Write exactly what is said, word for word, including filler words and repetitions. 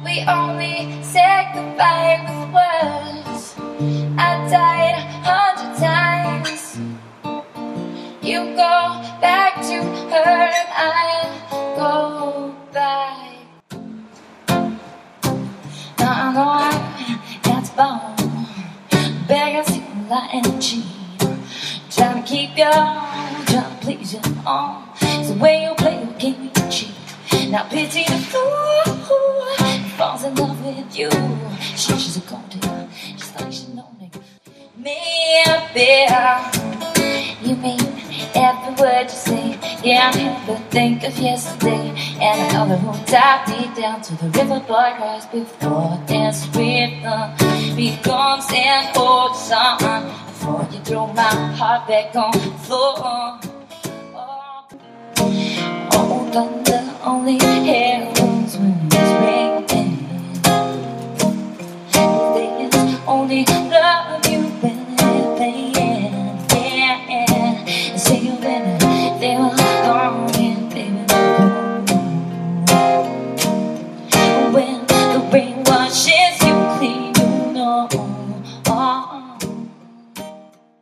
We only said goodbye with words. I died a hundred times. You go back to her and I go back. Now I know I got to bone, beg I see a lot energy, trying to keep you on, trying to please you on. It's the way you play your game, you cheat. Now pity the fool who falls in love with you. She, she's a gold digger, just like she know me. Maybe you mean every word you say. Yeah, I never think of yesterday, and I know that won't tie me down to the river boy cries before dance with them becomes an old song. Before you throw my heart back on the floor. Oh, oh, the only hair